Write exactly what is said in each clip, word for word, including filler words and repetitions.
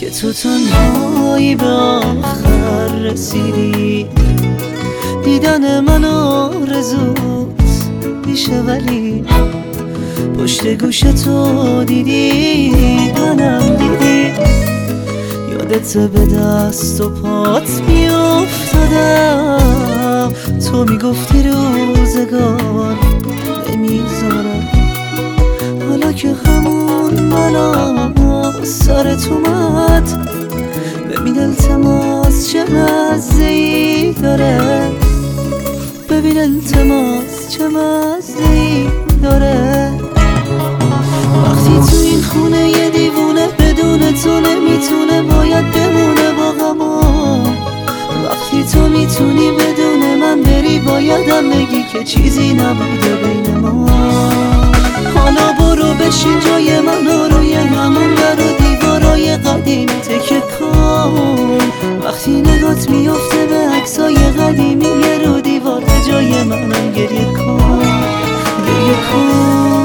که تو تنهایی به آخر رسیدی. دیدن من آرزوت میشه ولی پشت گوش تو دیدی منم دیدی. یادت به دست و پات میافتادم، تو میگفتی روزگار نمیذارم. حالا که همون منم سرت اومد، ببین التماس چه مزه‌ای داره، ببین التماس چه مزه‌ای داره. وقتی تو این خونه یه دیوونه بدون تو نمیتونه، باید بمونه با غما. وقتی تو میتونی بدون من بری، بایدم بگی که چیزی نبوده بین ما. حالا برو بشین جای من و روی همون در و دیوارای قدیمی تکه کن. وقتی نگات میفته به عکسای قدیمی رو دیوار، به جای منم گریه کن، گریه کن.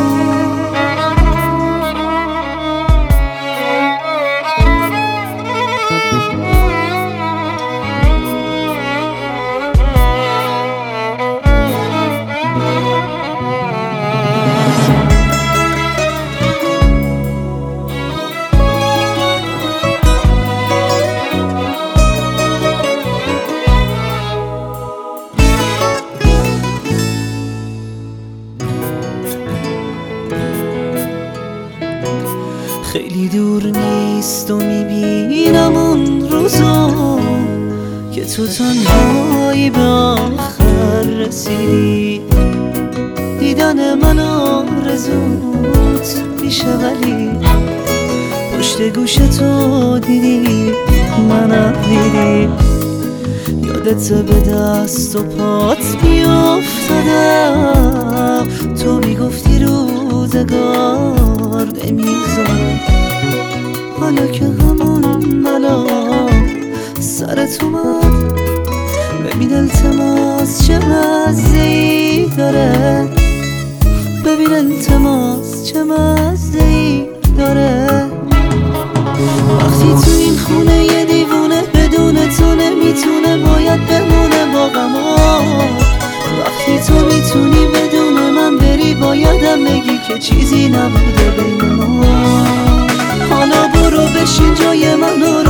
خیلی دور نیست و میبینم اون روزو که تو تنهایی به آخر رسیدی. دیدن من آرزوت میشه ولی پشت گوش تو دیدی منم دیدی. یادت به دست و پات میافتادم، تو میگفتی روزگار نمیذارم. حالا که همون ملا سرت اومد، ببین التماس چه مزه‌ای داره، ببین التماس چه مزه‌ای داره. وقتی تو این خونه یه دیوونه بدون تو نمیتونه، باید بمونه با غما. وقتی تو میتونی بدون من بری، بایدم بگی که چیزی نبوده بین ما. حالا برو بشین جای من و